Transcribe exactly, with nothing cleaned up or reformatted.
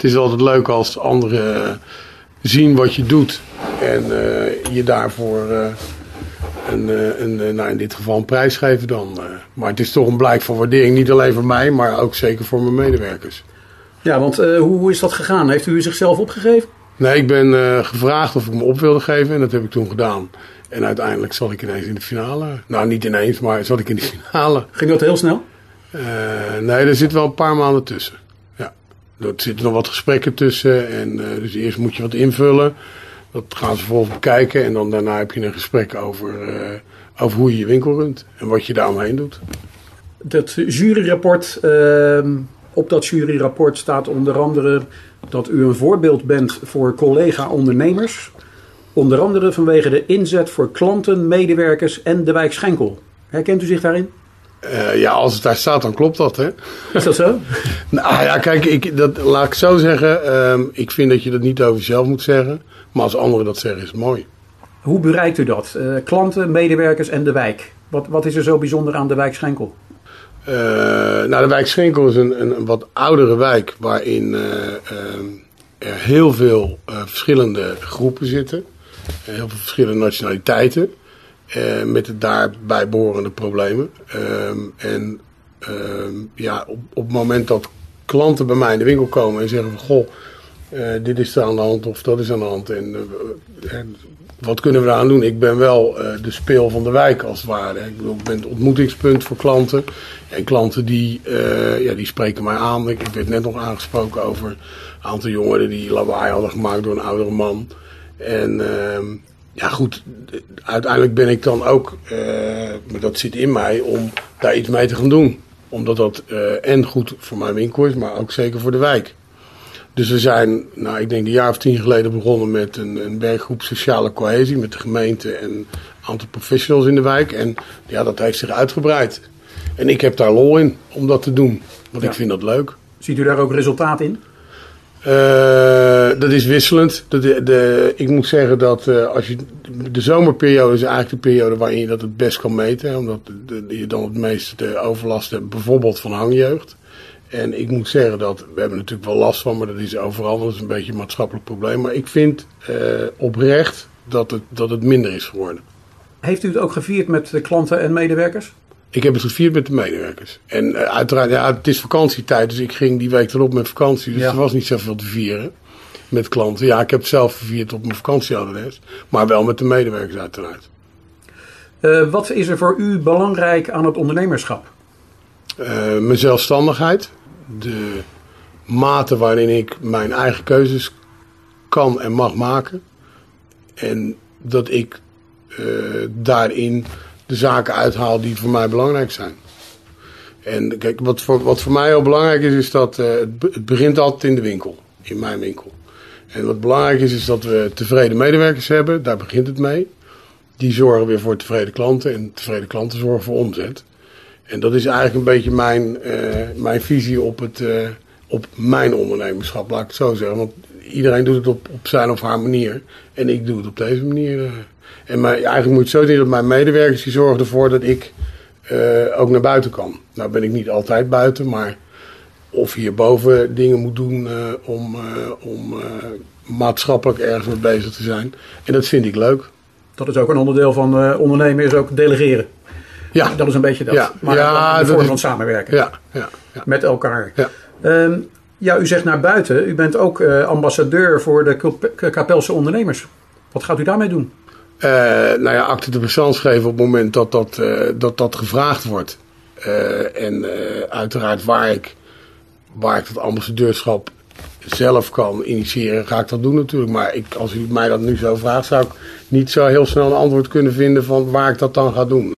het is altijd leuk als anderen zien wat je doet. En uh, je daarvoor uh, een, uh, een, uh, nou in dit geval een prijs geven dan. Uh, maar het is toch een blijk van waardering. Niet alleen voor mij, maar ook zeker voor mijn medewerkers. Ja, want uh, hoe, hoe is dat gegaan? Heeft u zichzelf opgegeven? Nee, ik ben uh, gevraagd of ik me op wilde geven. En dat heb ik toen gedaan. En uiteindelijk zat ik ineens in de finale. Nou, niet ineens, maar zat ik in de finale. Ging dat heel snel? Uh, nee, er zit wel een paar maanden tussen. Ja, er zitten nog wat gesprekken tussen. En, uh, dus eerst moet je wat invullen. Dat gaan ze vervolgens bekijken. En dan daarna heb je een gesprek over, uh, over hoe je je winkel runt. En wat je daar omheen doet. Dat juryrapport, uh, op dat juryrapport staat onder andere dat u een voorbeeld bent voor collega-ondernemers. Onder andere vanwege de inzet voor klanten, medewerkers en de wijk Schenkel. Herkent u zich daarin? Uh, ja, als het daar staat, dan klopt dat, hè? Is dat zo? Nou ja, kijk, ik, dat, laat ik zo zeggen. Uh, ik vind dat je dat niet over jezelf moet zeggen. Maar als anderen dat zeggen, is het mooi. Hoe bereikt u dat? Uh, klanten, medewerkers en de wijk. Wat, wat is er zo bijzonder aan de wijk Schenkel? Uh, nou, de wijk Schenkel is een, een, een wat oudere wijk waarin uh, uh, er heel veel uh, verschillende groepen zitten. Heel veel verschillende nationaliteiten. Uh, met de daarbij behorende problemen. Uh, en uh, ja, op, op het moment dat klanten bij mij in de winkel komen en zeggen van goh, uh, dit is er aan de hand of dat is aan de hand. En uh, uh, wat kunnen we eraan doen? Ik ben wel uh, de speel van de wijk als het ware. Ik bedoel, ik ben het ontmoetingspunt voor klanten. En klanten die, uh, ja, die spreken mij aan. Ik, ik werd net nog aangesproken over een aantal jongeren die lawaai hadden gemaakt door een oudere man. En uh, ja goed, uiteindelijk ben ik dan ook, uh, maar dat zit in mij, om daar iets mee te gaan doen. Omdat dat uh, en goed voor mijn winkel is, maar ook zeker voor de wijk. Dus we zijn, nou ik denk een jaar of tien geleden begonnen met een, een werkgroep sociale cohesie met de gemeente en een aantal professionals in de wijk. En ja, dat heeft zich uitgebreid. En ik heb daar lol in om dat te doen, want ja. Ik vind dat leuk. Ziet u daar ook resultaat in? Uh, dat is wisselend. De, de, de, ik moet zeggen dat uh, als je, de zomerperiode is eigenlijk de periode waarin je dat het best kan meten. Hè, omdat de, de, je dan het meeste overlast hebt, bijvoorbeeld van hangjeugd. En ik moet zeggen dat, we hebben natuurlijk wel last van, maar dat is overal, dat is een beetje een maatschappelijk probleem. Maar ik vind uh, oprecht dat het, dat het minder is geworden. Heeft u het ook gevierd met de klanten en medewerkers? Ik heb het gevierd met de medewerkers. En uh, uiteraard, ja, het is vakantietijd, dus ik ging die week erop met vakantie. Dus ja. Er was niet zoveel te vieren met klanten. Ja, ik heb het zelf gevierd op mijn vakantieadres, maar wel met de medewerkers uiteraard. Uh, wat is er voor u belangrijk aan het ondernemerschap? Uh, mijn zelfstandigheid. De mate waarin ik mijn eigen keuzes kan en mag maken. En dat ik uh, daarin de zaken uithaal die voor mij belangrijk zijn. En kijk, wat voor, wat voor mij heel belangrijk is, is dat uh, het begint altijd in de winkel. In mijn winkel. En wat belangrijk is, is dat we tevreden medewerkers hebben. Daar begint het mee. Die zorgen weer voor tevreden klanten. En tevreden klanten zorgen voor omzet. En dat is eigenlijk een beetje mijn, uh, mijn visie op, het, uh, op mijn ondernemerschap, laat ik het zo zeggen. Want iedereen doet het op, op zijn of haar manier. En ik doe het op deze manier. Uh. En maar, eigenlijk moet je het zo zien dat mijn medewerkers die zorgen ervoor dat ik uh, ook naar buiten kan. Nou ben ik niet altijd buiten, maar of hierboven dingen moet doen uh, om, uh, om uh, maatschappelijk ergens mee bezig te zijn. En dat vind ik leuk. Dat is ook een onderdeel van uh, ondernemen, is ook delegeren. Ja. Dat is een beetje dat. Ja. Maar ja, de vorm is... van samenwerken. Ja. Ja. Ja. Met elkaar. Ja. Um, ja, u zegt naar buiten. U bent ook uh, ambassadeur voor de Kapelse ondernemers. Wat gaat u daarmee doen? Uh, nou ja, acte de présence geven op het moment dat dat, uh, dat, dat gevraagd wordt. Uh, en uh, uiteraard waar ik, waar ik dat ambassadeurschap zelf kan initiëren, ga ik dat doen natuurlijk. Maar ik, als u mij dat nu zo vraagt, zou ik niet zo heel snel een antwoord kunnen vinden van waar ik dat dan ga doen.